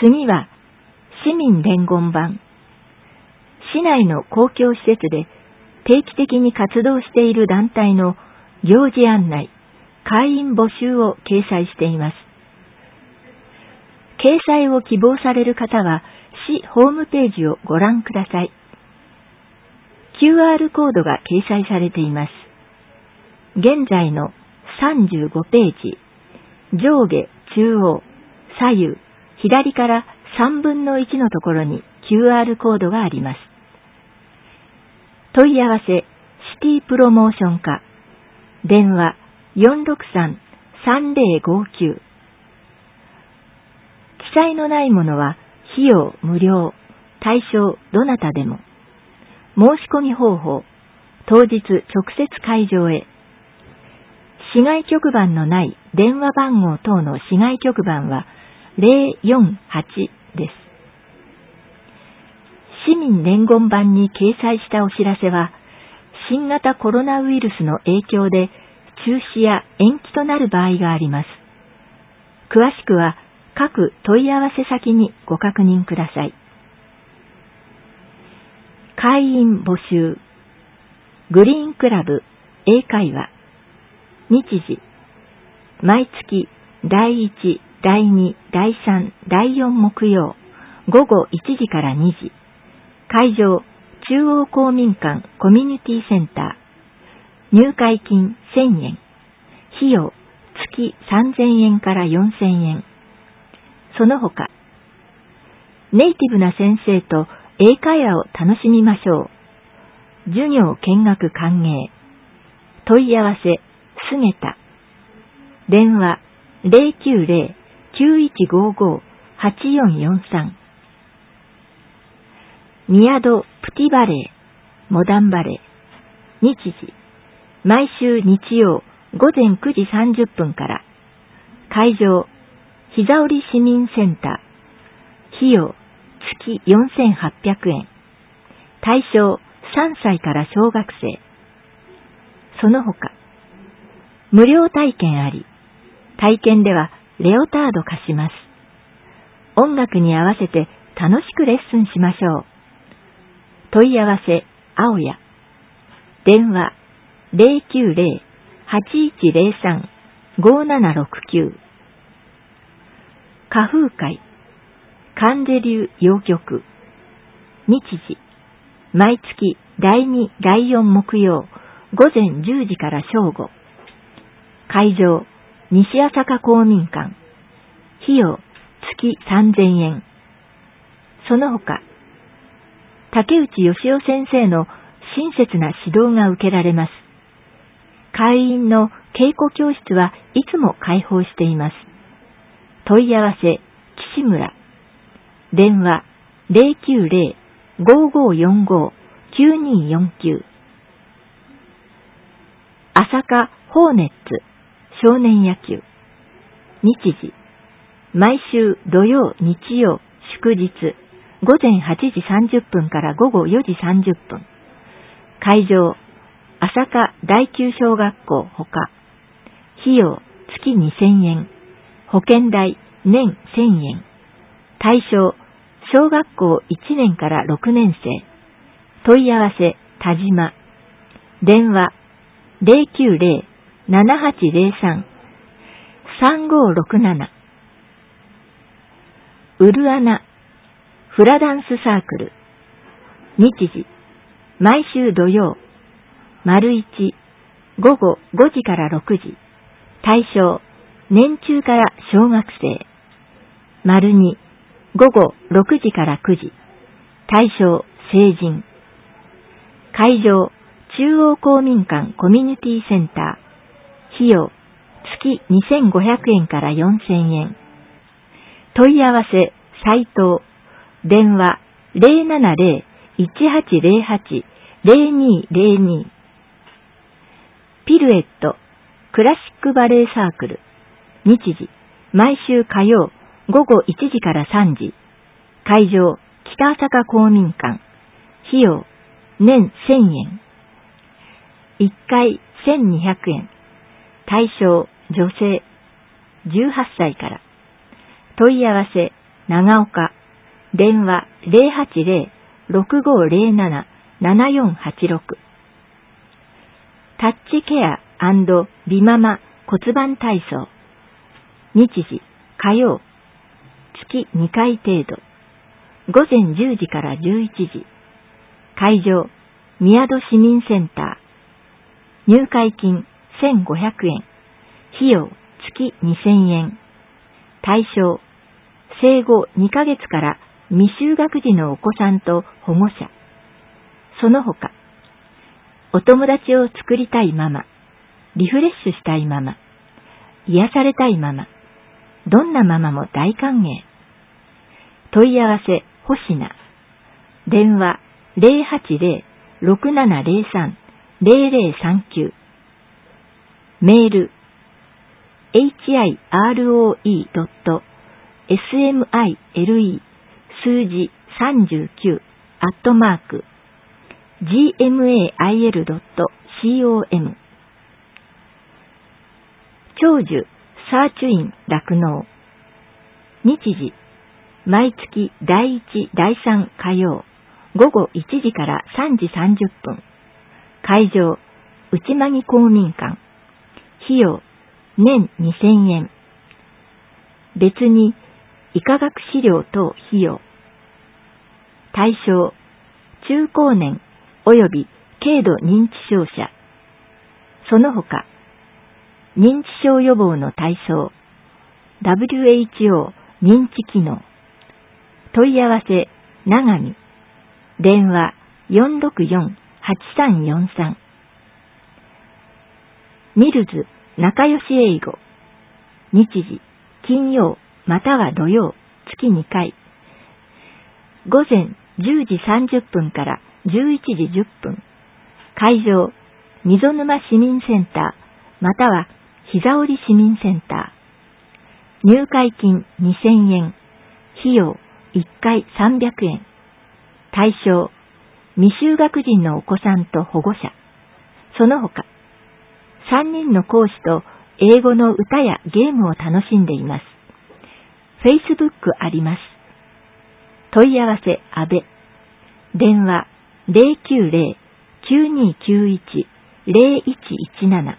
次は、市民伝言板。市内の公共施設で定期的に活動している団体の行事案内、会員募集を掲載しています。掲載を希望される方は、市ホームページをご覧ください。QR コードが掲載されています。現在の35ページ、上下、中央、左右、左から3分の1のところに QR コードがあります。問い合わせ、シティプロモーション課、電話 463-3059。記載のないものは費用無料、対象どなたでも。申し込み方法、当日直接会場へ。市外局番のない電話番号等の市外局番は048です。市民伝言板に掲載したお知らせは、新型コロナウイルスの影響で中止や延期となる場合があります。詳しくは各問い合わせ先にご確認ください。会員募集。グリーンクラブ英会話。日時。毎月第1、第2、第3、第4木曜午後1時から2時。会場、中央公民館コミュニティセンター。入会金1000円。費用、月3000円から4000円。その他、ネイティブな先生と英会話を楽しみましょう。授業見学歓迎。問い合わせ、すげた。電話、090-9155-8443。宮戸プティバレー、モダンバレー。日時、毎週日曜午前9時30分から。会場、膝折市民センター。費用、月4800円。対象、3歳から小学生。その他、無料体験あり。体験ではレオタード貸します。音楽に合わせて楽しくレッスンしましょう。問い合わせ、青や。電話、090-8103-5769。花風会、関税流洋曲。日時、毎月第2、第4木曜午前10時から正午。会場、西朝霞公民館。費用、月3000円。その他、竹内義雄先生の親切な指導が受けられます。会員の稽古教室はいつも開放しています。問い合わせ、岸村。電話、090-5545-9249。朝霞ホーネッツ少年野球。日時、毎週土曜日曜祝日午前8時30分から午後4時30分。会場、朝霞第九小学校ほか。費用、月2000円。保険代、年1000円。対象、小学校1年から6年生。問い合わせ、田島。電話、090-7803-3567。うるあな、フラダンスサークル。日時、毎週土曜、丸1、午後5時から6時。対象、年中から小学生。丸2、午後6時から9時。対象、成人。会場、中央公民館コミュニティセンター。費用、月2500円から4000円。問い合わせ、斉藤。電話、070-1808-0202。ピルエット、クラシックバレエサークル。日時、毎週火曜、午後1時から3時。会場、北朝霞公民館。費用、年1000円。1回1200円。対象、女性、18歳から。問い合わせ、 長岡、電話 080-6507-7486。タッチケア&ビママ骨盤体操。日時、火曜、月2回程度。午前10時から11時。会場、宮戸市民センター。入会金1500円。費用月2000円。対象、生後2ヶ月から未就学児のお子さんと保護者。その他、お友達を作りたいママ、リフレッシュしたいママ、癒されたいママ、どんなママも大歓迎。問い合わせ、星名。電話080-6703-0039。メール、hire.smile 数字39 @gmail.com。 長寿サーチュイン酪農。日時、毎月第1、第3火曜、午後1時から3時30分。会場、内間木公民館。費用、年2000円。別に、医科学資料等費用。対象、中高年及び軽度認知症者。その他、認知症予防の体操、WHO 認知機能。問い合わせ、長見。電話、464-8343。ミルズ仲良し英語。日時、金曜または土曜、月2回。午前10時30分から11時10分。会場、溝沼市民センター、または膝折市民センター。入会金2000円。費用1回300円。対象、未就学児のお子さんと保護者。その他、3人の講師と英語の歌やゲームを楽しんでいます。Facebook あります。問い合わせ、阿部。電話、090-9291-0117。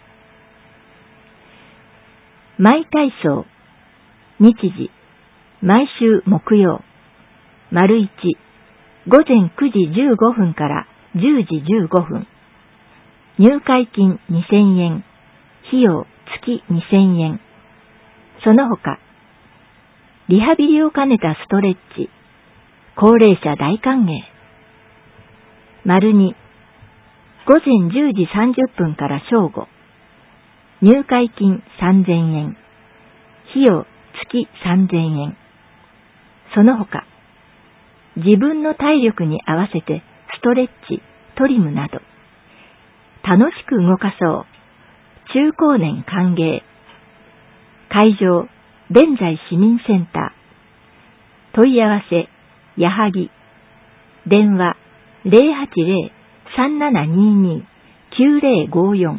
マイ体操。日時、毎週木曜。丸1、午前9時15分から10時15分。入会金2000円。費用月2000円。その他、リハビリを兼ねたストレッチ。高齢者大歓迎。丸2、午前10時30分から正午。入会金3000円。費用月3000円。その他、自分の体力に合わせてストレッチ、トリムなど、楽しく動かそう。中高年歓迎。会場、弁財市民センター。問い合わせ、矢作。電話、080-3722-9054。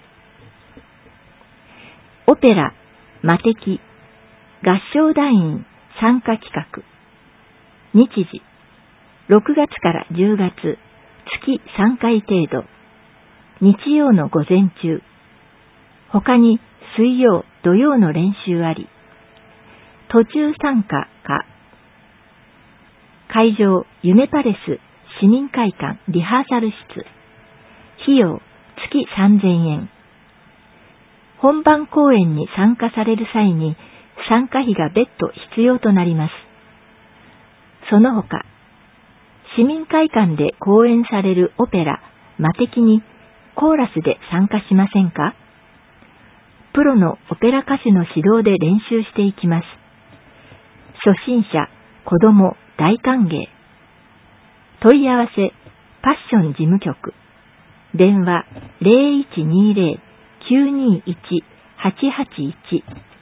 オペラ、魔敵、合唱団員参加企画。日時、6月から10月、月3回程度。日曜の午前中。他に水曜、土曜の練習あり。途中参加か。会場、夢パレス市民会館リハーサル室。費用、月3000円。本番公演に参加される際に参加費が別途必要となります。その他、市民会館で公演されるオペラ、魔敵にコーラスで参加しませんか？プロのオペラ歌手の指導で練習していきます。初心者、子供、大歓迎。問い合わせ、パッション事務局。電話 0120-921-881